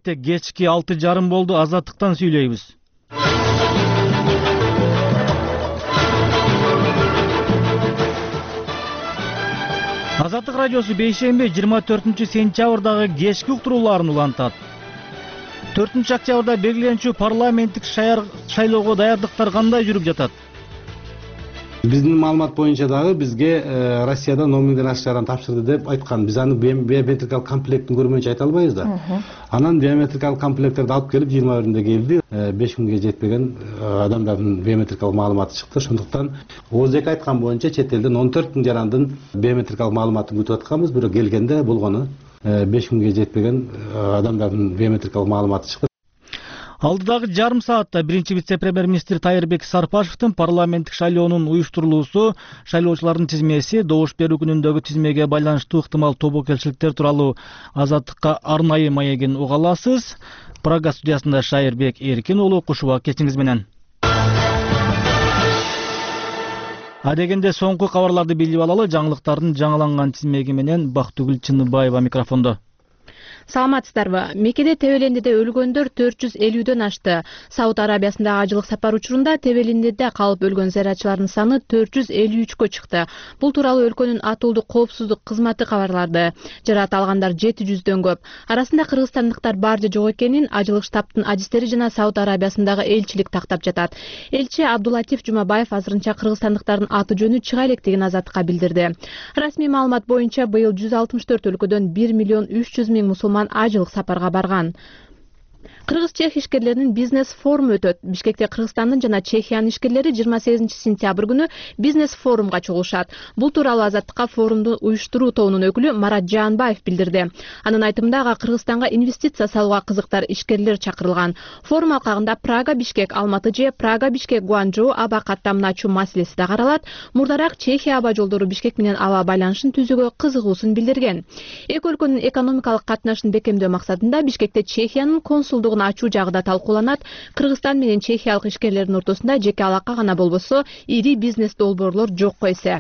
Саатте кечки 6:30 болду. Азаттыктан сүйлөйбүз. Азаттык радиосу бейшемби 24-сентябрдагы кечки уктурууларын улантат. 4-октябрда белгиленчү парламенттик шайлоого даярдыктар кандай жүрүп жатат? Биздин маалымат боюнча дагы бизге Россиядан 10 миңден ашык жаран тапшырды деп айткан. Биз аны биометрикалык комплектин көрмөйүнчө айта албайбыз да. Анан биометрикалык комплекттерди алып келип 20-биринде келди. 5 күнгө жетпеген адамдардын биометрикалык маалыматы чыкты. Ошондуктан ОЗЕК айткан боюнча чет элден 14 миң жарандын биометрикалык маалыматын күтүп атканбыз. Бирок келгенде болгону 5 күнгө жетпеген адамдардын биометрикалык маалыматы чыкты. Алдыдагы жарым саатта биринчи вице-премьер-министр Тайырбек Сарпашевдин парламенттик шайлоонун уюштурулуусу, шайлоочулардын тизмеси, добуш берүү күнүндөгү тизмеге байланыштуу ыктымал тобокелчиликтер тууралуу Азаттыкка арнайы маегин уга аласыз. Прага студиясында Шайырбек Эркин уулу, кушуба кечиңиз менен. Адегенде соңку кабарларды билип алалы. Жаңылыктардын жаңыланган тизмеги менен Бактыгүл Чыныбаева микрофондо. Саламатсыздарбы? Мекеде Тебелиндиде өлгөндөр 450дөн ашты. Сауд Арабиясындагы ажылык сапар учурунда Тебелиндиде калып өлгөн зыяратчылардын саны 453кө чыкты. Бул тууралуу өлкөнүн атуулдук коопсуздук кызматы кабарлады. Жараат алгандар 700дөн көп. Арасында кыргызстандыктар бар же жок экенин ажылык штабтын адистери жана Сауд Арабиясындагы элчилик тактап жатат. Элчи Абдулатиф Жумабаев азырынча кыргызстандыктардын аты жөнү чыга электигин Азаттыкка билдирди. Расмий маалымат боюнча быйыл 164 өлкөдөн 1 миллион 300 миң мусулман ажылык сапарга барган. Кыргыз-чех ишкерлеринин бизнес форуму өтөт. Бишкекте Кыргызстандын жана Чехиянын ишкерлери 28-сентябрь күнү бизнес форумга чогулушат. Бул тууралуу Азаттыкка форумду уюштуруу тобунун өкүлү Марат Жаанбаев билдирди. Анын айтымында Кыргызстанга инвестиция салууга кызыктар ишкерлер чакырылган. Форум алкагында Прага-Бишкек, Алматы же Прага-Бишкек, Гуанчжоу аба каттамын ачуу маселеси да каралат. Мурдараак Чехия аба жолдору Бишкек менен аба байланышын түзүүгө кызыгуусун билдирген. Эки өлкөнүн экономикалык катнашын бекемдөө максатында Бишкекте Чехиянын консулдугун ачуу жагы да талкууланат. Кыргызстан менен чехиялык ишкерлердин ортосунда жеке алака гана болбосо, ири бизнес долбоорлор жокко эсе.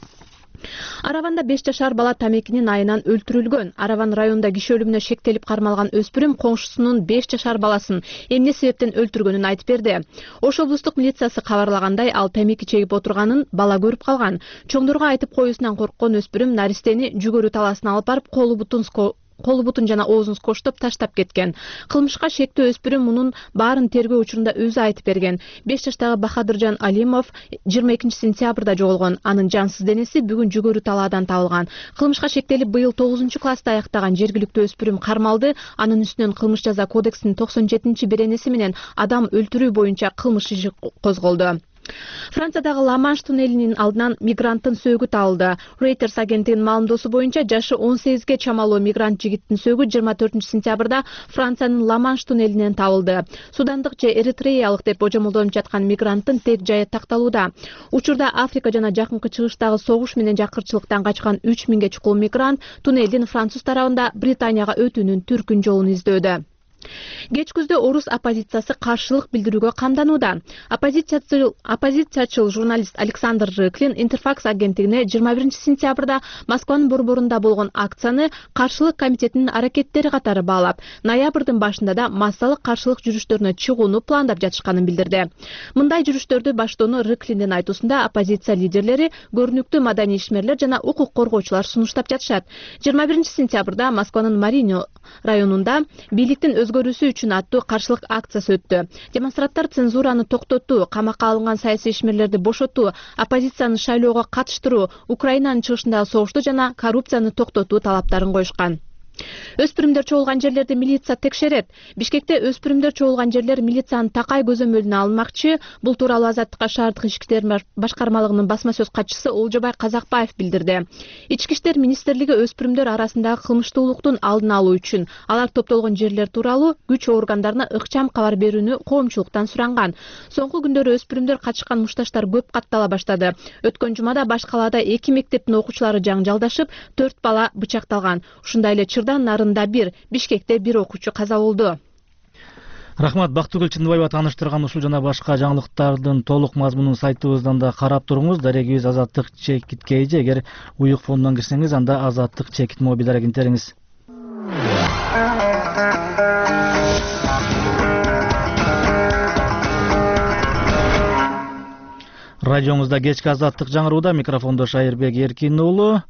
Араванда 5 жашар бала тамекинин айынан өлтүрүлгөн. Араван районунда киши өлүмүнө шектелип кармалган өспүрүм коңшусунун 5 жашар баласын эмне себептен өлтүргөнүн айтып берди. Ош облустук милициясы кабарлагандай, ал темеки чегип отурганын бала көрүп калган. Чоңдорго айтып коюусунан корккон өспүрүм наристени жүгөрү таласына алып барып колу бутун жана оозун скоштоп таштап кеткен. Кылмышка шектүү өспүрүм мунун баарын тергөө учурунда өзү айтып берген. 5 жаштагы Бахадыржан Алимов 22-сентябрда жоголгон. Анын жансыз денеси бүгүн жүгөрү талаадан табылган. Кылмышка шектелип быйыл 9-класста аяктаган жергиликтүү өспүрүм кармалды. Анын үстүнөн кылмыш жаза кодексинин 97-беренеси менен адам өлтүрүү боюнча кылмыш иши козголду. Франциядагы Ла-Манш туннелинин алдынан мигранттын сөөгү табылды. Reuters агенттигинин маалымдоосу боюнча жашы 18ге чамалуу мигрант жигиттин сөөгү 24-сентябрда Франциянын Ла-Манш туннелинен табылды. Судандык же эритреялык деп божомолдонуп жаткан мигранттын тек жайы такталууда. Учурда Африка жана Жакынкы Чыгыштагы согуш менен жакырчылыктан качкан 3000ге чукул мигрант туннелдин француз тарабында Британияга өтүүнүн түркүн жолун издөдө. Кеч күздө орус оппозициясы каршылык билдирүүгө камданууда. Оппозициячыл журналист Александр Рыклин Интерфакс агенттигине 21-сентябрда Москванын борборунда болгон акцияны каршылык комитетинин аракеттери катары баалап, ноябрдын башында да массалык каршылык жүрүштөрүнө чыгууну пландап жатышканын билдирди. Мындай жүрүштөрдү баштоону Рыклиндин айтуусунда оппозиция лидерлери, көрүнүктүү маданий ишмерлер жана укук коргоочулар сунуштап жатышат. 21-сентябрда Москванын Марино районунда бийликтин өзгөрүүсү үчүн аттуу каршылык акциясы өттү. Демонстранттар цензураны токтотуу, камакка алынган саясий ишмерлерди бошотуу, оппозицияны шайлоого катыштыруу, Украинанын чыгышындагы согушту жана коррупцияны токтотуу талаптарын коюшкан. Өспүрүмдөр чогулган жерлерди милиция текшерет. Бишкекте өспүрүмдөр чогулган жерлер милициянын такай көзөмөлүнө алынмакчы. Бул тууралуу Азаттыкка шаардык ички иштер башкармалыгынын басма сөз катчысы Олжобай Казакбаев билдирди. Ички иштер министрлиги өспүрүмдөр арасындагы кылмыштуулуктун алдын алуу үчүн алар топтолгон жерлер тууралуу күч органдарына ыкчам кабар берүүнү коомчулуктан суранган. Соңку күндөрү өспүрүмдөр катышкан мушташтар көп каттала баштады. Өткөн жумада баш калаада 2 мектептин окуучулары жаңжалдашып, 4 бала бычакталган. Ушундай эле нарында 1, Бишкекте 1 окуучу каза болду. Рахмат, Бактыгүл Чыныбаева тааныштырган ушул жана башка жаңылыктардын толук мазмунун сайтыбыздан да карап туруңуз. Дарегибиз Азаттык чекит KG. Эгер уюк фондон кирсеңиз, анда Азаттык чекит мобиль агенттериңиз. Радиоңузда кечки азаттык жаңырууда микрофондо Шайырбек Эркин уулу.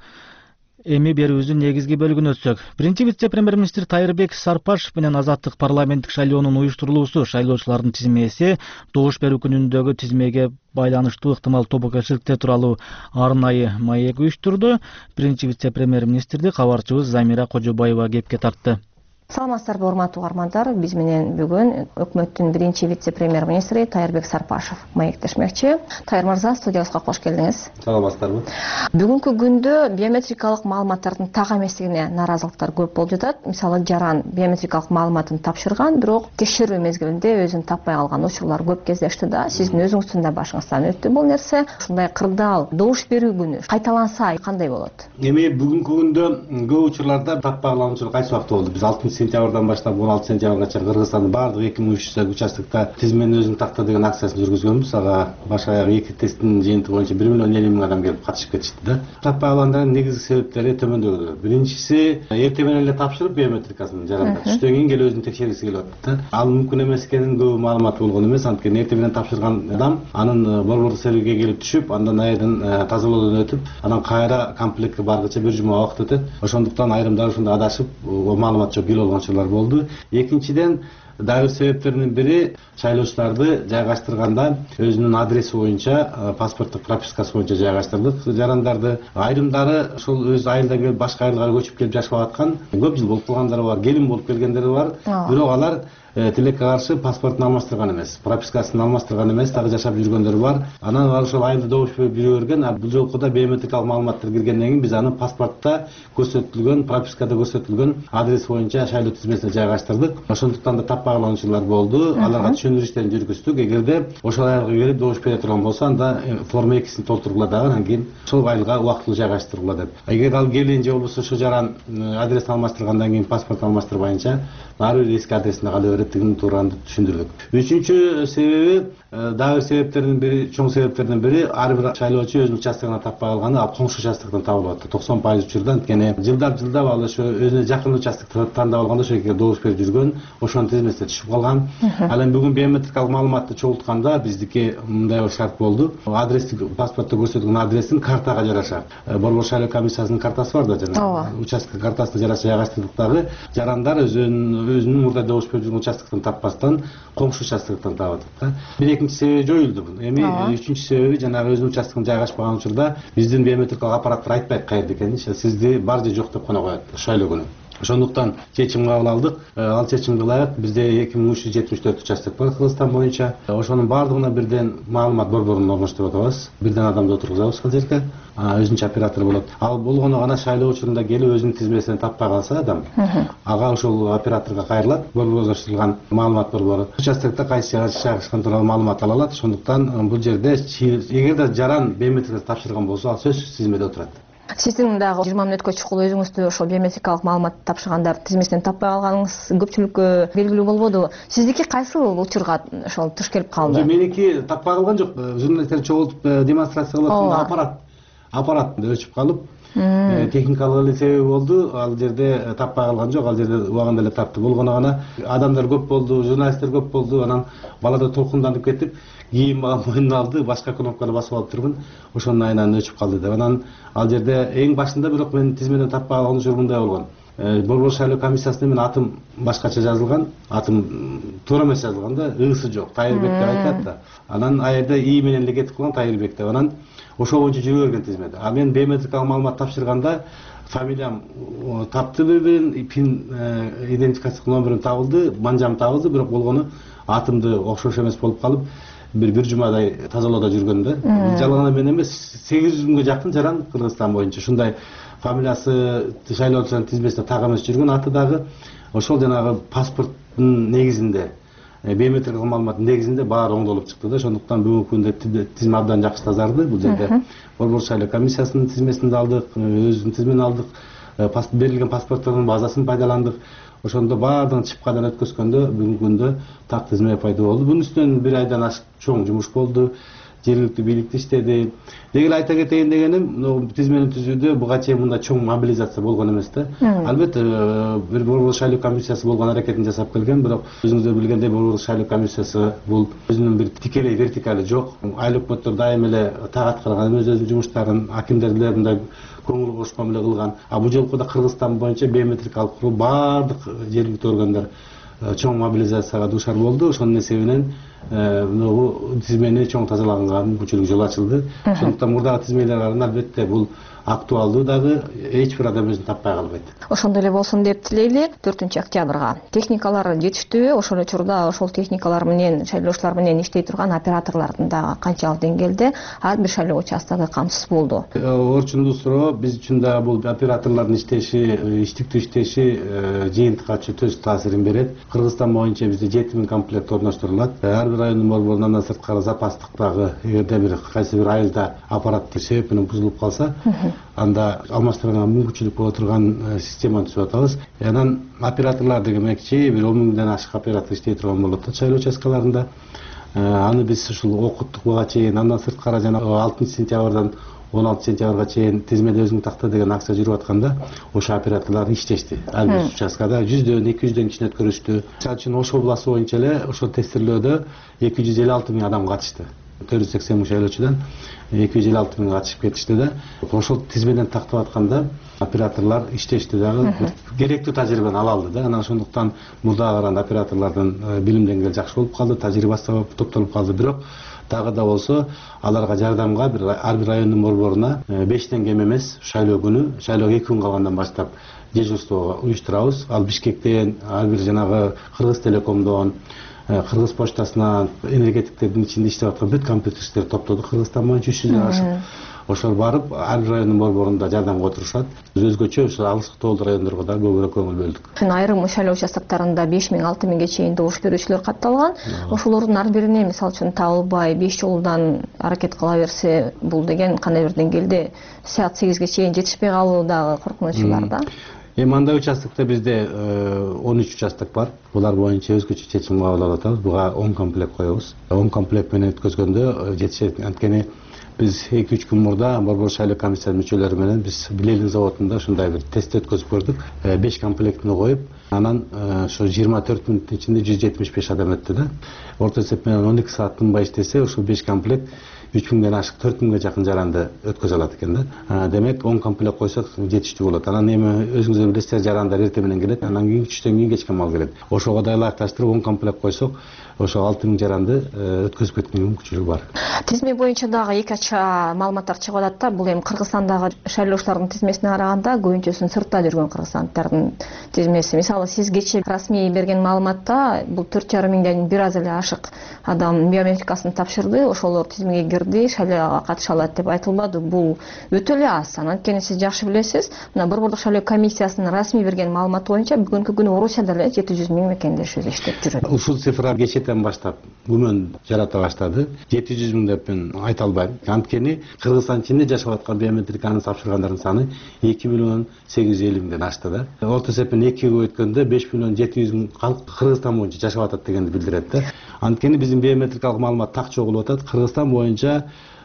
Эми берүүбүздүн негизги бөлүгүнө өтсөк. Биринчи вице-премьер-министр Тайырбек Сарпашев менен азаттык парламенттик шайлоонун уюштурулуусу, шайлоочулардын тизмеси, добуш берүү күнүндөгү тизмеге байланыштуу ыктымал тобокелчиликтер тууралуу арнайы маек уюштурду. Биринчи вице-премьер-министрди кабарчыбыз Замира Кожобаева кепке тартты. Саламатсыздарбы, урматтуу угармандар. Биз менен бүгүн өкмөттүн биринчи вице-премьер-министри Тайырбек Сарпашев маектешмекчи. Тайыр мырза, студиябызга кош келдиңиз. Саламатсыздарбы. Бүгүнкү күндө биометрикалык маалыматтардын так эместигине наразылыктар көп болуп жатат. Мисалы, жаран биометрикалык маалыматын тапшырган, бирок текшерүү мезгилинде өзүн таппай калган учурлар көп кездешти да. Сиздин өзүңүздүн да башыңыздан өттү бул нерсе. Ушундай кырдаал добуш берүү күнү кайталанса кандай болот? Эми бүгүнкү күндө көп учурларда таппай калган учур кайсы убакта болду? Биз 6 сентябрдан баштап 16 сентябрга чейин Кыргызстандын баардык 2300 участоктор тизменин өзүн такта деген акциясын жүргүзгөнбүз. Ага баш аяк 2 тесттин жыйынтыгы боюнча 1 миллион 50 миң адам келип катышып кетишти да. Таппай калгандардын негизги себептери төмөндөгү. Биринчиси, эртең менен эле тапшырып биометрикасын жарандар. Түштөн кийин келип өзүн текшергиси келип атат да. Ал мүмкүн эмес экенин көп маалымат болгон эмес. Анткени эртең менен тапшырган адам анын борбордук сервиске келип түшүп, андан айрын тазалоодон өтүп, анан кайра комплектке баргыча 1 жума убакыт өтөт. Ошондуктан айрымдар ушундай адашып, маалымат жок келип алган учурлар болду. Экинчиден, дагы бир себептердин бири шайлоочуларды жайгаштырганда өзүнүн адреси боюнча, паспорттук пропискасы боюнча жайгаштырдык жарандарды. Айрымдары ошол өз айылдан келип башка айылга көчүп келип жашап аткан, көп жыл болуп калгандары бар, келин болуп келгендери бар. Бирок алар тилекке каршы паспортун алмаштырган эмес, пропискасын алмаштырган эмес, дагы жашап жүргөндөр бар. Анан алар ошол айылда добуш берип жүрө берген. Бул жолку да биометрикалык маалыматтар киргенден кийин биз аны паспортто көрсөтүлгөн, пропискада көрсөтүлгөн адрес боюнча шайлоо тизмесине жайгаштырдык. Ошондуктан да таппай калган учурлар болду. Аларга түшүндүрүү иштерин жүргүздүк. Эгерде ошол айылга келип добуш бере турган болсо, анда форма 2-син толтургула дагы, анан кийин ошол айылга убактылуу жайгаштыргула деп. Эгер ал келин же болбосо ошо жаран адресин алмаштыргандан кийин паспорт алмаштырбайынча ары бир эски адресине кала берет деген тууралуу түшүндүрдүк. Үчүнчү себеби, дагы бир себептердин бири, чоң себептердин бири, ар бир шайлоочу өзүнүн участогуна таппай калганы, ал коңшу участоктон табылып атты. 90% учурда, анткени жылдап ал ошо өзүнө жакын участокто тандап алганда ошол жерге добуш берип жүргөн, ошонун тизмесине түшүп калган. Ал эми бүгүн биометрикалык маалыматты чогултканда биздики мындай бир шарт болду. Адрести, паспортто көрсөтүлгөн адрестин картага жараша, борбор шайлоо комиссиясынын картасы бар да, жана участок картасына жараша жайгаштырдык дагы. Жарандар өзүнүн мурда добуш берип жүргөн участоктон таппастан коңшу участоктон таап атат да. Бир экинчи себеби жоюлду. Эми үчүнчү себеби, жанагы өзүнүн участогуна жайгашпаган учурда биздин биометрикалык аппараттар айтпайт каерде экенин, сизди бар же жок деп гана коет шайлоо күнү. Ошондуктан чечим кабыл алдык. Ал чечимге ылайык бизде 2374 участок бар Кыргызстан боюнча. Ошонун баардыгына бирден маалымат борборун орноштуруп атабыз. Бирден адамды отургузабыз ал жерге. Өзүнчө оператор болот. Ал болгону гана шайлоо учурунда келип өзүнүн тизмесине таппай калса адам, ага ошол операторго кайрылат, борборлоштурулган маалымат борбору. Участокто кайсы жайгашкан тууралуу маалымат ала алат. Ошондуктан бул жерде эгерде жаран биометрикасын тапшырган болсо, ал сөзсүз тизмеде отурат. Сиздин дагы 20 мүнөткө чукул өзүңүздү ошол биометрикалык маалымат тапшыргандар тизмесинен таппай калганыңыз көпчүлүккө белгилүү болбоду. Сиздики кайсы учурга ошол туш келип калды? Меники таппай калган жок. Журналисттер чогултуп демонстрация кылып атканда аппарат өчүп калып, техникалык эле себеби болду. Ал жерде таппай калган жок, ал жерде убагында эле тапты. Болгону гана адамдар көп болду, журналисттер көп болду, анан балада толкунданып кетип, кийин мага мойнуна алды, башка кнопканы басып алып тургун, ошонун айынан өчүп калды деп. Анан ал жерде эң башында бирок мен тизмеден таппай калган учур мындай болгон. Борбор шайлоо комиссиясында менин атым башкача жазылган, атым туура эмес жазылган да, ыысы жок, Тайырбек деп айтат да. Анан ал жерде и менен эле кетип калган Тайырбек деп. Анан ошол боюнча жүрө берген тизмеде. А мен биометрикалык маалымат тапшырганда фамилиям таптыбы, пин идентификациялык номерим табылды, манжам табылды, бирок болгону атымды окшош эмес болуп калып, бир жумадай тазалоодо жүргөн да. Жалган мен эмес, 800 күнгө жакын жаран Кыргызстан боюнча ушундай фамилиясы шайлоочулардын тизмесине так эмес жүргөн, аты дагы ошол жанагы паспорттун негизинде, биометрикалык маалыматтын негизинде баары оңдолуп чыкты да. Ошондуктан бүгүнкү күндө тизме абдан жакшы тазарды. Бул жерде борбор шайлоо комиссиясынын тизмесин алдык, өзүбүздүн тизмени алдык, берилген паспорттордун базасын пайдаландык. Ошондо баардыгын чипкадан өткөзгөндө бүгүнкү күндө так тизме пайда болду. Бунун үстүнөн 1 айдан ашык чоң жумуш болду. жергиликтүү бийликте иштеди. Деги эле айта кетейин дегеним, тизмени түзүүдө буга чейин мындай чоң мобилизация болгон эмес да. Албетте бир борбордук шайлоо комиссиясы болгон аракетин жасап келген, бирок өзүңүздөр билгендей борбордук шайлоо комиссиясы бул өзүнүн бир тикелей вертикали жок. Айыл өкмөттөр дайым эле так аткарган, өзүнүн жумуштарын акимдерлер мындай көңүл кошкон эле кылган. А бул жолку да Кыргызстан боюнча биометрикалык куруу баардык жергиликтүү органдар чоң мобилизацияга дуушар болду. Ошонун эсебинен тизмени чоң тазалаганга мүмкүнчүлүк жол ачылды. Ошондуктан мурдагы тизмелерге караганда албетте бул актуалдуу, дагы эч бир адам өзүн таппай калбайт. Ошондой эле болсун деп тилейли. 4-октябрга техникалар жетиштүүбү? Ошол учурда ошол техникалар менен, шайлоочулар менен иштей турган операторлордун дагы канчалык деңгээлде ар бир шайлоо участогу камсыз болду? Орчундуу суроо. Биз үчүн дагы бул операторлордун иштеши, иштиктүү иштеши жыйынтыкка төз таасирин берет. Кыргызстан боюнча бизде 7000 комплект орноштурулат. Ар бир райондун борборунан да сырткары запастык дагы, эгерде бир кайсы бир айылда аппарат себеп менен бузулуп калса, анда алмаштырганга мүмкүнчүлүк боло турган системаны түзүп атабыз. Анан операторлор деген мекчи бир 10 000ден ашык оператор иштей турган болот шайлоо участкаларында. Аны биз ушул окуттук буга чейин, андан сырткары жана 6 сентябрдан 16 сентябрга чейин тизмеде өзүң такта деген акция жүрүп атканда, ошо операторлор иштешти. Ар бир участкада 100дөн 200дөн кишини өткөрүштү. Мисалы үчүн Ош областы боюнча эле ошол тестирлөөдө 256 000 адам катышты. 480 000 шайлоочудан 256 000 катышып кетишти да. Ошол тизмеден тактап атканда операторлор иштешти дагы, керектүү тажрыйбаны ала алды да. Анан ошондуктан мурдага караганда операторлордун билим деңгээли жакшы болуп калды, тажрыйбасы топтолуп калды. Бирок дагы да болсо аларга жардамга ар бир райондун борборуна 5тен кем эмес шайлоо күнү, шайлоого 2 күн калгандан баштап дежурство уюштурабыз. Ал Бишкектен, ар бир жанагы Кыргыз Телекомдон, Кыргыз почтасынан, энергетиктердин ичинде иштеп аткан бүт компьютерчилерди топтодук. Кыргызстан боюнча 300дөн ашык. Ошол барып ар бир райондун борборунда жардамга отурушат. Өзгөчө ошо алыстыктуу райондорго да көбүрөөк көңүл бөлдүк. Айрым шайлоо участоктарында 5000-6000ге чейин добуш берүүчүлөр катталган. Ошолордун ар бирине мисалы үчүн табылбай 5 жолудан аракет кыла берсе, бул деген кандай бир деңгээлде саат 8ге чейин жетишпей калуу дагы коркунучу бар да. Андай участокто бизде 13 участок бар. Булар боюнча өзгөчө чечим кабыл алып атабыз. Буга 10 комплект коебуз. 10 комплект менен өткөзгөндө жетишет. Анткени биз 2-3 күн мурда борбор шайлоо комиссиянын мүчөлөрү менен биз Билелин заводунда ушундай бир тест өткөзүп көрдүк. 5 комплектини коюп, анан ошо 24 мүнөттүн ичинде 175 адам өттү да. Орто эсеп менен 12 саат тынбай иштесе, ушул 5 комплект 3000ден ашык 4000ге жакын жаранды өткөзө алат экен да. Демек 10 комплект койсок жетиштүү болот. Анан эми өзүңүздөр билесиздер, жарандар эртең менен келет, анан кийин түштөн кийин кечке мал келет. Ошого да ылайыкташтырып 10 комплект койсок, ошо 6000 жаранды өткөзүп кеткенге мүмкүнчүлүк бар. Тизме боюнча дагы эки ача маалыматтар чыгып атат да. Бул эми Кыргызстандагы шайлоочулардын тизмесине караганда көбүнчөсүн сыртта жүргөн кыргызстандыктардын тизмеси. Мисалы сиз кечээ расмий берген маалыматта бул 4,5 миңден бир аз эле ашык адам биометрикасын тапшырды, ошолор тизмеге кирди, шайлоого катыша алат деп айтылбады. Бул өтө эле аз. Анткени сиз жакшы билесиз, мына борбордук шайлоо комиссиясынын расмий берген маалыматы боюнча бүгүнкү күнү Орусияда эле 700 000 мекендеш өзү иштеп жүрөт. Ушул цифра кечээден баштап күмөн жарата баштады. 700 000 деп мен айта албайм. Анткени Кыргызстан ичинде жашап аткан биометриканы тапшыргандардын саны 2,850,000ден ашты да. Орто эсеппен 2ге өткөндө 5,700,000 калк Кыргызстан боюнча жашап атат дегенди билдирет да. Анткени биздин биометрикалык маалымат так чогулуп атат. Кыргызстан боюнча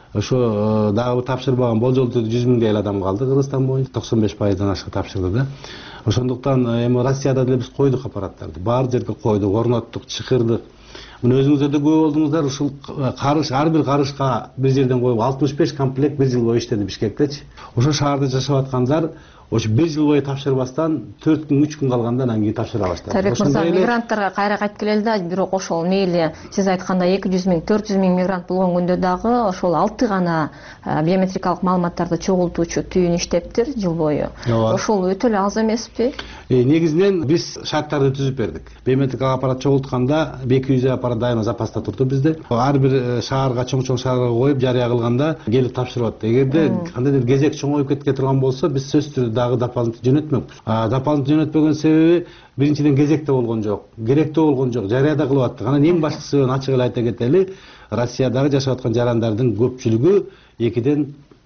ошо дагы тапшырбаган болжол түрдө 100 000 эле адам калды. Кыргызстан боюнча 95%дан ашык тапшырды да. Ошондуктан эми Россияда деле биз койдук аппараттарды. Баар жерге койдук, орноттук, чакырдык. Мына өзүңүздөр да күбө болдуңуздар, ушул карыш, ар бир карышка бир жерден коюп 65 комплект бир жыл бою иштеди Бишкектечи. Ошо шаарда жашап аткандар ошо бир жыл бою тапшырбастан 4 күн 3 күн калгандан анан кийин тапшыра баштады. Тарик мырза, мигранттарга кайра кайтып келели да, бирок ошол мейли сиз айткандай 200 000, 400 000 мигрант болгон күндө дагы ошол 6 гана биометрикалык маалыматтарды чогултуучу түйүн иштептир жыл бою. Ошол өтө эле аз эмеспи? Негизинен биз шарттарды түзүп бердик. Биометрикалык аппарат чогултканда 200 аппарат дайыма запаста турду bizde. Ар бир шаарга, чоң шаарга коюп жарыя кылганда келип тапшырып атты. Эгерде кандайдыр кезек чоңоюп кетке турган болсо, биз сөзсүз түрдө дагы дополнительно жөнөтмөкпүз. Дополнительно жөнөтпөгөн себеби биринчиден кезекте болгон жок, керектүү болгон жок, жарыяда кылып аттык. Анан эң башкысы ачык эле айта кетели, Россиядагы жашап аткан жарандардын көпчүлүгү 2ден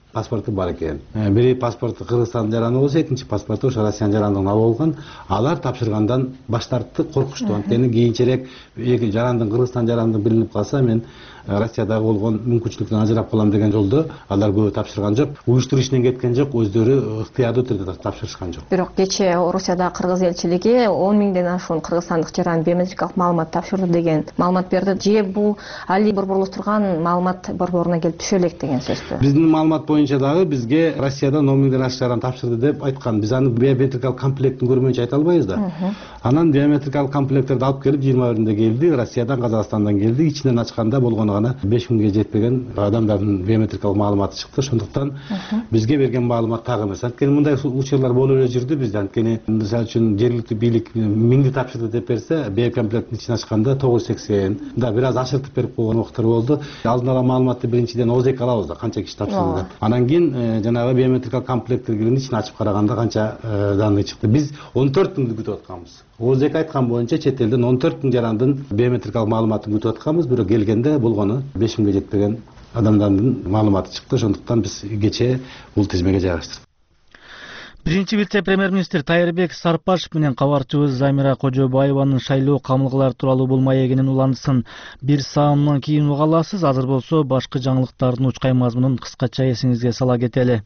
паспорту бар экен. Бири паспорту Кыргызстандын жараны болсо, экинчи паспорту ошо Россиянын жарандыгын алып алган. Алар тапшыргандан баш тартты, коркушту. Анткени кийинчерээк эки жарандын Кыргызстан жарандыгы билинип калса, мен Россиядагы болгон мүмкүнчүлүктөн ажырап калам деген жолдо алар көбү тапшырган жок. Уюштуруу ишинен кеткен жок, өздөрү ыктыярдуу түрдө тапшырышкан жок. Бирок кечээ Орусияда кыргыз элчилиги 10 миңден ашуун кыргызстандык жаран биометрикалык маалымат тапшырды деген маалымат берди. Же бул али борборлоштурган маалымат борборуна келип түшө элек деген сөзбү? Биздин маалымат боюнча дагы бизге Россияда 10 миңден ашуун жаран тапшырды деп айткан. Биз аны биометрикалык комплектин көрмөйүнчө айта албайбыз да. Анан биометрикалык комплекттерди алып келип 21-ндө келди, Россиядан, Казакстандан келди. Ичинен ачканда болгону гана 5 миңге жетпеген адамдардын биометрикалык маалыматы чыкты. Ошондуктан бизге берген маалымат так эмес. Анткени мындай учурлар болуп эле жүрдү бизде. Анткени мисалы үчүн жергиликтүү бийлик миңди тапшырды деп берсе, биокомплекттин ичин ачканда 980. Да бир аз ашыртып берип койгон убактар болду. Алдын ала маалыматты биринчиден ОЗЕК алабыз да, канча киши тапшырды деп. Анан кийин жанагы биометрикалык комплекттердин ичин ачып караганда канча данный чыкты. Биз 14 миңди күтүп атканбыз. ОЗЕК айткан боюнча чет элден 14 миң жарандын биометрикалык маалыматын күтүп атканбыз, бирок келгенде болгону 5 миңге жетпеген адамдардын маалыматы чыкты. Ошондуктан биз кечээ бул тизмеге жайгаштырдык. Биринчи вице-премьер-министр Тайырбек Сарпашев менен кабарчыбыз Замира Кожобаеванын шайлоо камылгалары тууралуу бул маегинин уландысын бир саамдан кийин уга аласыз. Азыр болсо башкы жаңылыктардын учкай мазмунун кыскача эсиңизге сала кетели.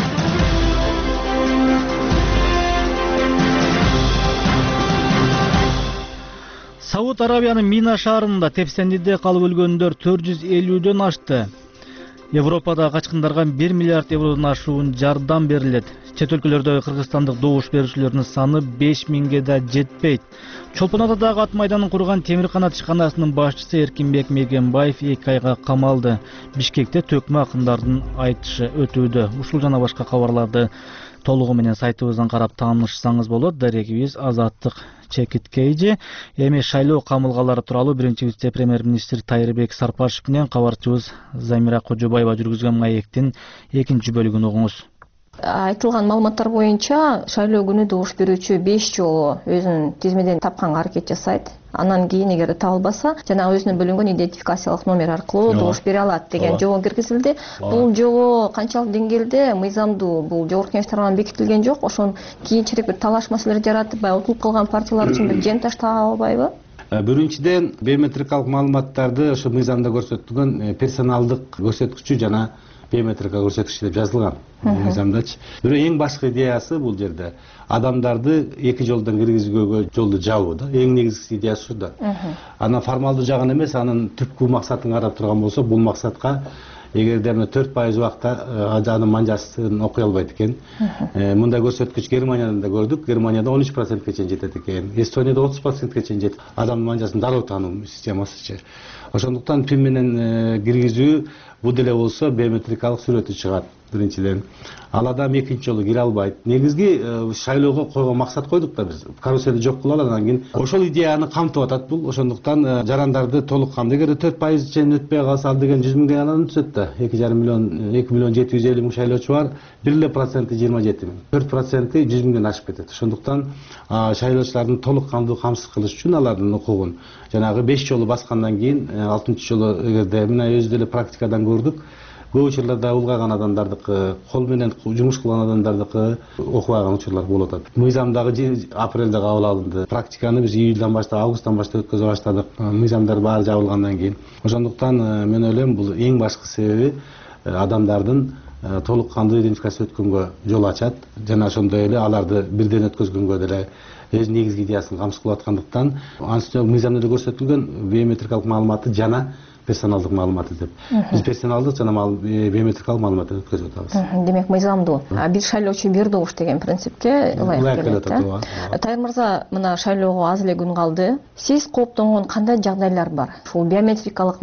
Сауд Арабиянын Мина шаарында тепсендиде калып өлгөндөр 450дөн ашты. Европада качкындарга 1 миллиард евродон ашуун жардам берилет. Чет өлкөлөрдө кыргызстандык добуш берүүчүлөрдүн саны 5 миңге да жетпейт. Чолпон Атадагы ат майданын курган темир канат ишканасынын башчысы Эркинбек Мегенбаев 2 айга камалды. Бишкекте төкмө акындардын айтышы өтүүдө. Ушул жана башка кабарларды толугу менен сайтыбыздан карап таанышсаңыз болот. Дарегибиз Азаттык Чекиткейжи. Эми шайлоо камылгалары тууралуу биринчи вице-премьер-министр Тайырбек Сарпашев менен кабарчыбыз Замира Кожобаева жүргүзгөн маектин экинчи бөлүгүн угуңуз. Айтылган маалыматтар боюнча шайлоо күнү добуш берүүчү 5 жолу өзүнүн тизмеден тапканга аракет жасайт. Анан кийин эгер табылбаса, жана өзүнө бөлүнгөн идентификациялык номер аркылуу добуш бере алат деген жобо киргизилди. Бул жобо канчалык деңгээлде мыйзамдуу, бул жогорку кеңеш тарабынан бекитилген жок. Ошон кийинчерээк бир талаш маселелер жаратып, баягы утулуп калган партиялар үчүн бир жем таш таба албайбы? Биринчиден, биометрикалык маалыматтарды ошо мыйзамда көрсөтүлгөн персоналдык көрсөткүчү жана биометрика көрсөткүчү деп жазылган мыйзамдачы. Бирок эң башкы идеясы бул жерде адамдарды эки жолдон киргизүүгө жолду жабуу да. Эң негизги идеясы ушу да. Анан формалдуу жагын эмес, анын түпкү максатын карап турган болсок, бул максатка эгерде 4% убакта анын манжасын окуй албайт экен. Мындай көрсөткүч Германияда да көрдүк. Германияда 13%ке чейин жетет экен. Эстонияда 30%ке чейин жетет. Адамдын манжасын дароо таануу системасычы. Ошондуктан пин менен киргизүү бул деле болсо биометрикалык сүрөтү чыгат биринчиден. Ал адам экинчи жолу кире албайт. Негизги шайлоого койгон максат койдук да биз. Каруселди жок кылалы, анан кийин ошол идеяны камтып атат бул. Ошондуктан жарандарды толук камтып, эгер 4% чейин өтпөй калса, ал деген 100 миңден анан түшөт да. 2,5 миллион, 2 миллион 750 миң шайлоочу бар. 1% 27 миң. 4% 100 миңден ашып кетет. Ошондуктан шайлоочулардын толук камдуу камсыз кылыш үчүн алардын укугун жанагы 5 жолу баскандан кийин 6-чы жолу эгерде мына өзү деле практикадан көрдүк. Көп учурларда улгайган адамдардыкы, кол менен жумуш кылган адамдардыкы окубаган учурлар болуп атат. Мыйзамдагы апрелде кабыл алынды. Практиканы биз июлдан баштап, августтан баштап өткөзө баштадык. Мыйзамдар баары жабылгандан кийин. Ошондуктан мен ойлойм бул эң башкы себеби адамдардын толук кандуу идентификация өткөнгө жол ачат. Жана ошондой эле аларды бирден өткөзгөнгө деле өз негизги идеясын камсыз кылып аткандыктан ансыз мыйзамда деле көрсөтүлгөн биометрикалык маалыматты жана персоналдык маалыматы деп. Биз персоналдык жана биометрикалык маалыматты өткөзүп атабыз. Демек мыйзамдуу. Бир шайлоочу бир добуш деген принципке ылайык келет. Тайыр мырза, мына шайлоого аз эле күн калды. Сиз кооптонгон кандай жагдайлар бар? Ушул биометрикалык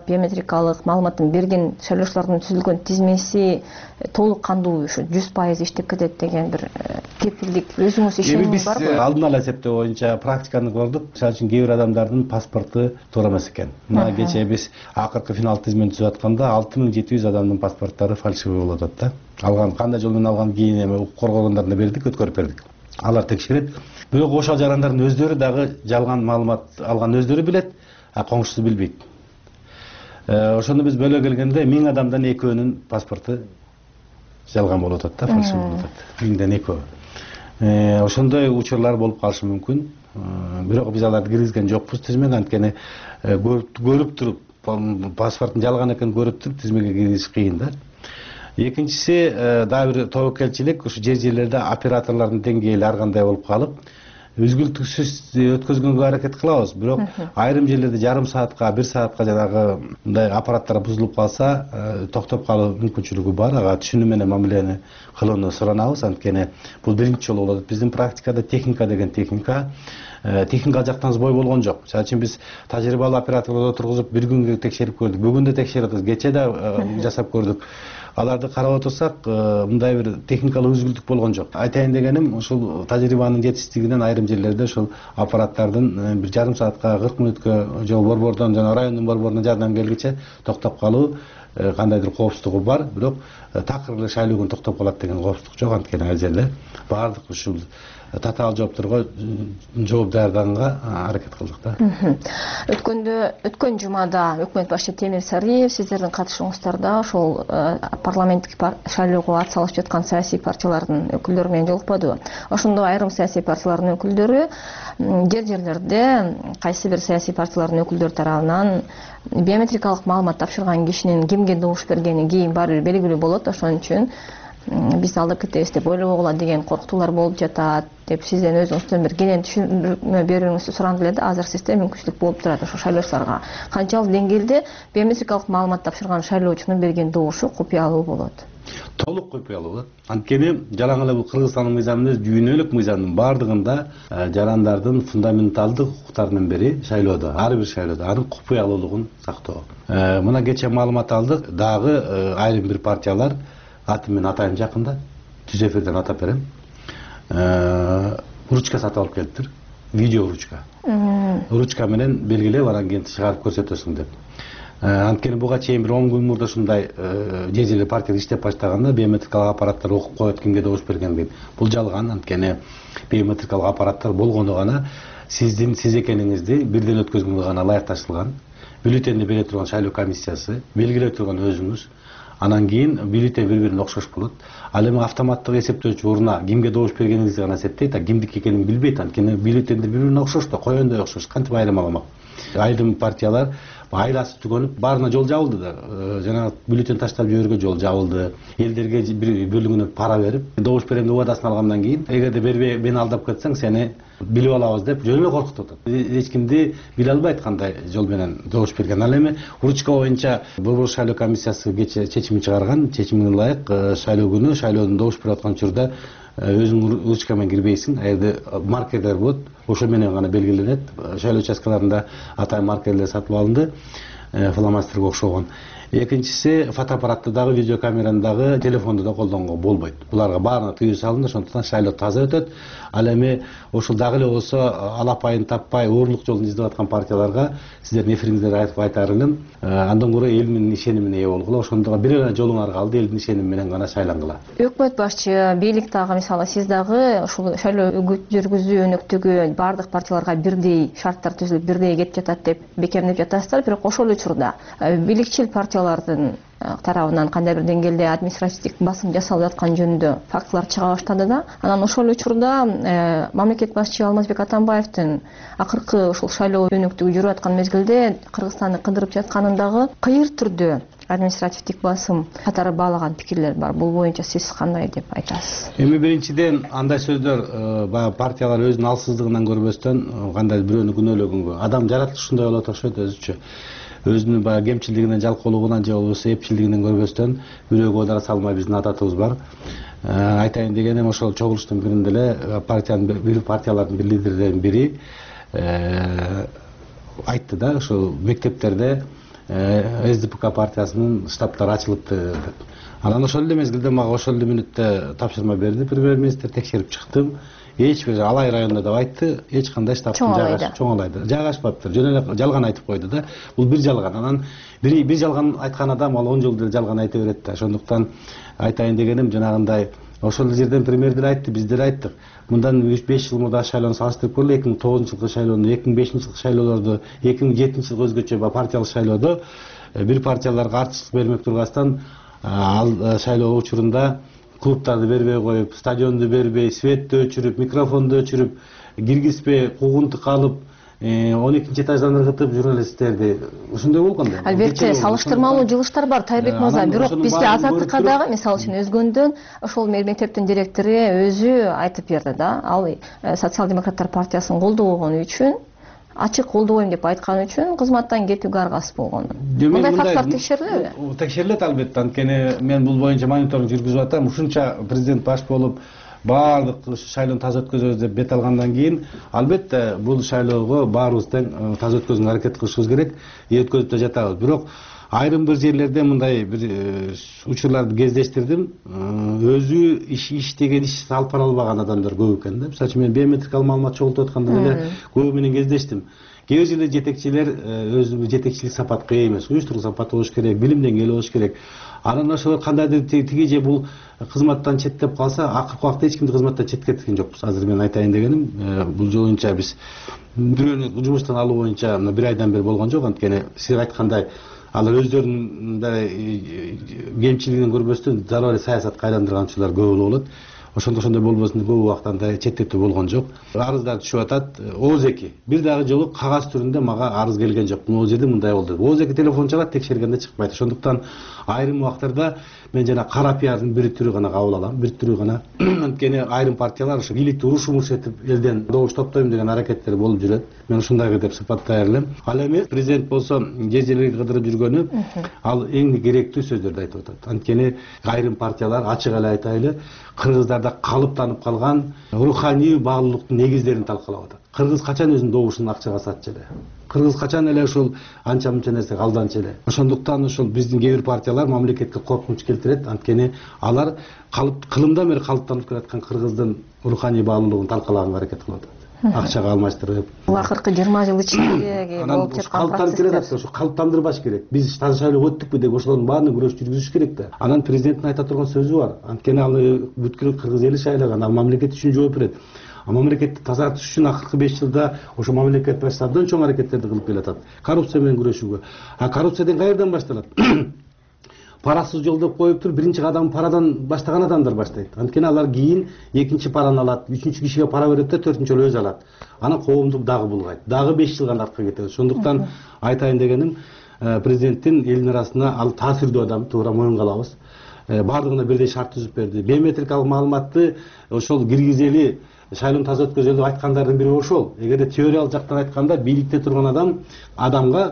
маалыматтын берген шайлоочулардын түзүлгөн тизмеси толук кандуу, ушу 100% иштеп кетет деген бир кепилдик өзүңүз ишениңиз барбы? Биз алдын ала эсептөө боюнча практиканы көрдүк. Мисалы үчүн кээ бир адамдардын паспорту туура эмес экен. Мына кечээ биз акыркы финал тизмени түзүп атканда 6700 адамдын паспорттору фальшивый болуп атат да. Алган кандай жол менен алган, кийин эме коргогондоруна бердик, өткөрүп бердик. Алар текшерет. Бирок ошол жарандардын өздөрү дагы жалган маалымат алган өздөрү билет, а коңшусу билбейт. Ошону биз бөлө келгенде 1000 адамдан экөөнүн паспорту жалган болуп атат да, фальшив болуп атат. Миңден экөө. Ошондой учурлар болуп калышы мүмкүн. Бирок биз аларды киргизген жокпуз тизмеге, анткени көрүп туруп, паспорттун жалган экенин көрүп туруп тизмеге киргизиш кыйын да. Экинчиси дагы бир тобокелчилик, ушу жерлерде операторлордун деңгээли ар кандай болуп калып, үзгүлтүксүз өткөзгөнгө аракет кылабыз, бирок айрым жерлерде жарым саатка, 1 саатка жанагы мындай аппараттар бузулуп калса, токтоп калуу мүмкүнчүлүгү бар. Ага түшүнүү менен мамилени кылууну суранабыз, анткени бул биринчи жолу болот. Биздин практикада техника деген техника жактан збой болгон жок. Мисалы үчүн биз тажрыйбалуу операторлорду отургузуп бир күнгө текшерип көрдүк, бүгүн да текшерип атабыз, кечээ да жасап көрдүк. Аларды карап отурсак, мындай бир техникалык үзгүлтүк болгон жок. Айтайын дегеним, ушул тажрыйбанын жетишсиздигинен айрым жерлерде ушул аппараттардын бир жарым саатка, 40 мүнөткө же борбордон жана райондун борборунан жардам келгиче токтоп калуу кандайдыр коопсуздугу бар, бирок такыр эле шайлоо күнү токтоп калат деген коопсуздук жок. Анткени ал жерде баардык ушул татаал жоопторго жооп даярдаганга аракет кылдык да. Өткөн жумада өкмөт башчы Темир Сариев сиздердин катышуңуздарда ошол парламенттик шайлоого ат салышып жаткан саясий партиялардын өкүлдөрү менен жолукпадыбы? Ошондо айрым саясий партиялардын өкүлдөрү жерлерде кайсы бир саясий партиялардын өкүлдөрү тарабынан биометрикалык маалымат тапшырган кишинин кимге добуш бергени кийин баары бир белгилүү болот, ошон үчүн биз алдап кетебиз деп ойлогула деген коркутуулар болуп жатат деп сизден өзүңүздөн бир кенен түшүндүрмө берүүңүздү сурандым эле да. Азыр сизде мүмкүнчүлүк болуп турат ошо шайлоочуларга канчалык деңгээлде биометрикалык маалымат тапшырган шайлоочунун берген добушу купуялуу болот? Толук купуялуу болот. Анткени жалаң эле бул Кыргызстандын мыйзамында, дүйнөлүк мыйзамдын бардыгында жарандардын фундаменталдык укуктарынын бири шайлоодо, ар бир шайлоодо анын купуялуулугун сактоо. Мына кечээ маалымат алдык, дагы айрым бир партиялар аты менен атайын жакында, түз эфирден атап берем. Ручка сатып алып келиптир, видео ручка. Ручка менен белгилеп, анан кийин чыгарып көрсөтөсүң деп. Анткени буга чейин бир 10 күн мурда ушундай жер партияда иштеп баштаганда биометрикалык аппараттар окуп коет кимге добуш бергенин. Бул жалган, анткени биометрикалык аппараттар болгону гана сиз экениңизди бирден өткөзгөнгө гана ылайыкташтырылган. Бюллетенди бере турган шайлоо комиссиясы, белгилеп турган өзүңүз. Анан кийин бюллетен бири-бирине окшош болот. Ал эми автоматтык эсептөөчү урна кимге добуш бергениңизди гана эсептейт, а кимдики экенин билбейт. Анткени бюллетендер бири-бирине окшош да, коёндай окшош, кантип айырым аламак. Айрым партиялар айласы түгөнүп, баарына жол жабылды да. Жана бюллетен таштап жиберүүгө жол жабылды. Элдерге бир бөлүгүнө пара берип, добуш берем деп убадасын алгандан кийин, эгерде бербей мени алдап кетсең, сени билип алабыз деп жөн эле коркутуп атат. Эч кимди биле албайт кандай жол менен добуш берген. Ал эми ручка боюнча Борбор шайлоо комиссиясы чечим чыгарган, чечимине ылайык шайлоо күнү шайлоодон добуш берип аткан учурда өзүң ручка менен кирбейсиң. Аерде маркерлер болот, ошо менен гана белгиленет. Шайлоо участкаларында атайын маркерлер сатып алынды, фломастерге окшогон. Экинчиси, фотоаппаратты дагы, видеокамераны дагы, телефонду да колдонгонго болбойт. Буларга баарына тыюу салынды, ошондуктан шайлоо таза өтөт. Ал эми ошол дагы эле болсо алапайын таппай, оорлук жолун издеп аткан партияларга сиздердин эфириңизден айтып айтарым, андан көрө эл менен ишенимине ээ болгула, ошондо бир эле жолуңар калды, элдин ишеними менен гана шайлангыла. Өкмөт башчы, бийлик дагы, мисалы сиз дагы ушул шайлоо жүргүзүү өнөктүгү бардык партияларга бирдей шарттар түзүлүп, бирдей кетип жатат деп бекемдеп жатасыздар, бирок ошол учурда бийликчил партиялардын тарабынан кандай бир деңгээлде административдик басым жасалып жаткан жөнүндө фактылар чыга баштады да. Анан ошол учурда мамлекет башчы Алмазбек Атамбаевдин акыркы ушул шайлоо өнөктүгү жүрүп аткан мезгилде Кыргызстанды кыдырып жатканындагы кыйыр түрдө административдик басым катары баалаган пикирлер бар. Бул боюнча сиз кандай деп айтасыз? Эми биринчиден андай сөздөр баягы партиялар өзүнүн алсыздыгынан көрбөстөн кандай бирөөнү күнөөлөгөнгө, адам жаратылышындай болот окшойт өзүчө. Өзүнүн баягы кемчилигинен, жалкоолугунан же болбосо эпчилдигинен көрбөстөн бирөөгө оодара салмай биздин адатыбыз бар. Айтайын дегеним, ошол чогулуштун биринде эле партиялардын бир лидерлеринин бири айтты да, ошол мектептерде СДПК партиясынын штабтары ачылыптыр деп. Анан ошол эле мезгилде мага ошол эле мүнөттө тапшырма берди премьер-министр, текшерип чыктым. Эч бир Алай районунда деп айтты, эч кандай штабтын чоңалайды. Жайгашпаптыр, жөн эле жалган айтып койду да. Бул бир жалган. Анан бир жалган айткан адам ал 10 жыл деле жалган айта берет да. Ошондуктан айтайын дегеним, жанагындай ошол жерден премьер деле айтты, биз деле айттык. Мындан 5 жыл мурда шайлоону салыштырып көрөлү, 2009-жылкы шайлоону, 2005-жылкы шайлоолорду, 2007-жылкы өзгөчө партиялык шайлоодо бир партияларга артыкчылык бермек тургастан ал шайлоо учурунда клубтарды бербей коюп, стадионду бербей, светти өчүрүп, микрофонду өчүрүп, киргизбей, куугунтук алып, 12 этаждан ыргытып журналисттерди, ушундай болгон да. Албетте, салыштырмалуу жылыштар бар, Тайырбек мырза. Бирок бизге Азаттыкка дагы, мисалы үчүн өзгөндөн ошол мектептин директору өзү айтып берди да. Ал социал-демократтар партиясын колдобогон үчүн, ачык колдобойм деп айткан үчүн кызматтан кетүүгө аргасыз болгон. Мындай факттар текшерилеби? Текшерилет албетте. Анткени мен бул боюнча мониторинг жүргүзүп атам. Ушунча президент баш болуп баардык шайлоону таза өткөзөбүз деп бет алгандан кийин, албетте бул шайлоого баарыбыз тең таза өткөзүүгө аракет кылышыбыз керек, өткөзүп да жатабыз. Бирок айрым бир жерлерде мындай бир учурларды кездештирдим. Өзү иштеген иш алып бара албаган адамдар көп экен да. Мисалы үчүн мен биометрикалык маалымат чогултуп атканда деле көбү менен кездештим. Кээ бир жерде жетекчилер өзү жетекчилик сапатка ээ эмес, уюштурук сапаты болуш керек, билим деңгээли болуш керек. Анан ошолор кандайдыр тиги же бул кызматтан четтеп калса, акыркы убакта эч кимди кызматтан четкеткен жокпуз. Азыр мен айтайын дегеним, бул боюнча биз бирөөнү жумуштан алуу боюнча мына 1 айдан бери болгон жок. Анткени сиз айткандай алар өздөрүнүн кемчилигин көрбөстөн зарыл эле саясатка айландырган учурлар көп болот. Ошондой болбосун көп убакта андай четтетүү болгон жок. Арыздар түшүп атат. ООЗ-2 бир дагы жолу кагаз түрүндө мага арыз келген жок. Могу жерде мындай болду. ООЗ-2 телефон чалат, текшергенде чыкпайт. Ошондуктан айрым убактарда мен жана кара пиардын бир түрү гана кабыл алам, бир түрү гана. Анткени айрым партиялар ошо бийликти уруш этип элден добуш топтойм деген аракеттер болуп жүрөт. Мен ушундайгы деп сыпаттай элем. Ал эми президент болсо жер-жерлерге кыдырып жүргөнү, ал эң керектүү сөздөрдү айтып атат. Анткени айрым партиялар ачык эле айтайлы, кыргыздарда калыптанып калган руханий баалуулуктун негиздерин талкалап атат. Кыргыз качан өзүнүн добушун акчага сатчу эле? Кыргыз качан эле ушул анча мынча нерсеге алданчу эле? Ошондуктан ушул биздин кээ бир партиялар мамлекетке коркунуч келтирет. Анткени алар кылымдан бери калыптанып келаткан кыргыздын руханий баалуулугун талкалаганга аракет кылып атат. Акчага алмаштырып. Бул акыркы 20 жыл ичинде болуп жаткан процесс. Ошо калыптандырбаш керек. Биз таза шайлоого өттүкпү деп ошолордун баарын күрөш жүргүзүш керек да. Анан президенттин айта турган сөзү бар. Анткени ал бүткүл кыргыз эли шайлаган, ал мамлекет үчүн жооп берет. А мамлекетти тазартыш үчүн акыркы 5 жылда ошо мамлекет башчысы абдан чоң аракеттерди кылып келатат. Коррупция менен күрөшүүгө. А коррупциядан каерден башталат? Парасыз жолдоп коюп туруп, биринчи кадам парадан баштаган адамдар баштайт. Анткени алар кийин экинчи параны алат, үчүнчү кишиге пара берет да, төртүнчү жолу өзү алат. Анан коомдук дагы булгайт. Дагы 5 жылга артка кетет. Ошондуктан айтайын дегеним, президенттин элдин арасына ал таасирдүү адам, туура моюнга алабыз. Бардыгына бирдей шарт түзүп берди. Биометрикалык маалыматты ошол киргизели, шайлоону таза өткөзөлү деп айткандардын бири ошол. Эгерде теориялык жактан айтканда, бийликте турган адамга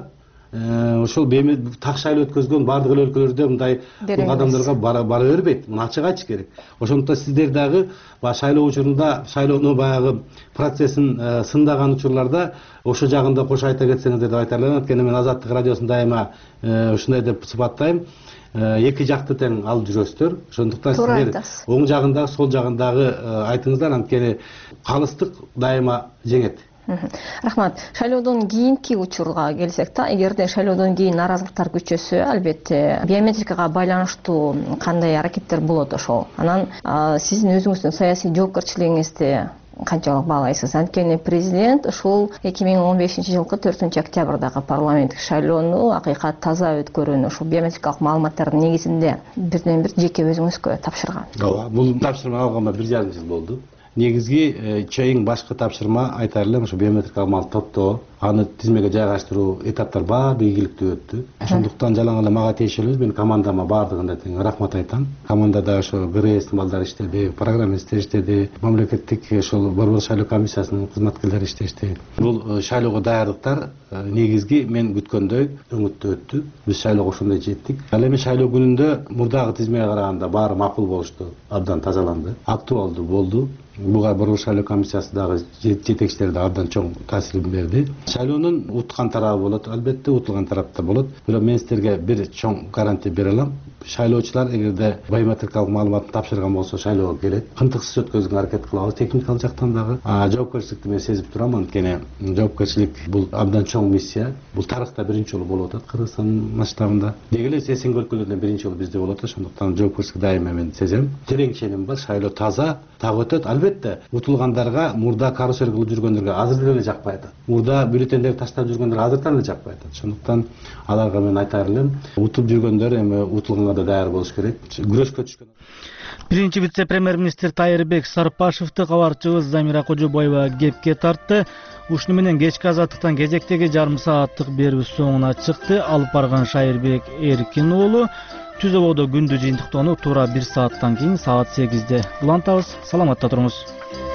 ошол так шайлоо өткөзгөн бардык эле өлкөлөрдө мындай адамдарга бара бербейт. Муну ачык айтыш керек. Ошондуктан сиздер дагы шайлоо учурунда, шайлоону баягы процессин сындаган учурларда ошо жагында кошо айта кетсеңиздер деп айтарлар. Анткени мен Азаттык радиосун дайыма ушундай деп сыпаттайм. Эки жакты тең алып жүрөсүздөр. Ошондуктан сиздер оң жагындагы, сол жагындагы айтыңыздар. Анткени калыстык дайыма жеңет. Рахмат. Шайлоодон кийинки учурга келсек та, эгерде шайлоодон кийин наразылыктар күчөсө, албетте биометрикага байланыштуу кандай аракеттер болот ошол. Анан сиздин өзүңүздүн саясий жоопкерчилигиңизди канчалык баалайсыз? Анткени президент ушул 2015-жылкы 4-октябрдагы парламенттик шайлоону акыйкат таза өткөрүүнү ушул биометрикалык маалыматтардын негизинде бирден бир жеке өзүңүзгө тапшырган. Ооба, бул тапшырма алганга 1,5 жыл болду. Негизги чейин башкы тапшырма айтар элем ошо биометрикалык маалымат топтоо, аны тизмеге жайгаштыруу этаптар баары ийгиликтүү өттү. Ошондуктан жалаң эле мага тийишелүү, мен командама баардыгына тең рахмат айтам. Командада ошо ГРСтин балдары иштеди, программисттер иштеди, мамлекеттик ошол борбор шайлоо комиссиясынын кызматкерлери иштешти. Бул шайлоого даярдыктар негизги мен күткөндөй өңүттүү өттү. Биз шайлоого ошондой жеттик. Ал эми шайлоо күнүндө мурдагы тизмеге караганда баары макул болушту, абдан тазаланды, актуалдуу болду. Буга борбор шайлоо комиссиясы дагы жетекчилери да абдан чоң таасирин берди. Шайлоонун уткан тарабы болот, албетте утулган тарап да болот. Бирок мен сиздерге бир чоң гарантия бере алам. Шайлоочулар эгерде биометрикалык маалыматты тапшырган болсо шайлоого келет. Кынтыксыз өткөзүүгө аракет кылабыз, техникалык жактан дагы. Жоопкерчиликти мен сезип турам, анткени жоопкерчилик бул абдан чоң миссия. Бул тарыхта биринчи жолу болуп атат Кыргызстан масштабында. Деги эле СНГ өлкөлөрүндө биринчи жолу бизде болуп атат. Ошондуктан жоопкерчилик дайыма мен сезем. Терең ишеним бар, шайлоо таза, так өтөт. Албетте утулгандарга, мурда карусел кылып жүргөндөргө азыр деле жакпай атат. Мурда бюллетендерди таштап жүргөндөргө азыртан эле жакпай атат. Ошондуктан аларга мен айтар элем, утуп жүргөндөр эми утулганга да даяр болуш керек. Күрөшкө түшкөн. Биринчи вице-премьер-министр Тайырбек Сарпашевди кабарчыбыз Замира Кожобоева кепке тартты. Ушуну менен кечки азаттыктан кезектеги жарым сааттык берүүбүз соңуна чыкты. Алып барган Шайырбек Эркин уулу. Түз абоодо күндүз жыйынтыктоону туура 1 сааттан кийин саат 8'de улантабыз. Саламатта туруңуз.